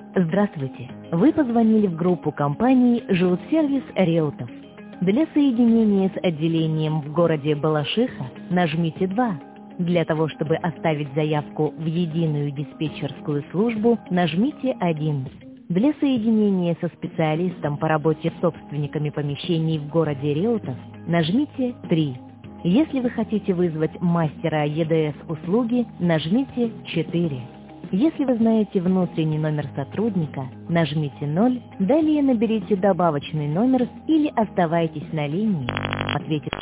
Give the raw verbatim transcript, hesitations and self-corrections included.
Здравствуйте! Вы позвонили в группу компании «Жилсервис Реутов». Для соединения с отделением в городе Балашиха нажмите два. Для того, чтобы оставить заявку в единую диспетчерскую службу, нажмите один. Для соединения со специалистом по работе с собственниками помещений в городе Реутов, нажмите три. Если вы хотите вызвать мастера Е Д С-услуги, нажмите четыре. Если вы знаете внутренний номер сотрудника, нажмите ноль, далее наберите добавочный номер или оставайтесь на линии. Ответит.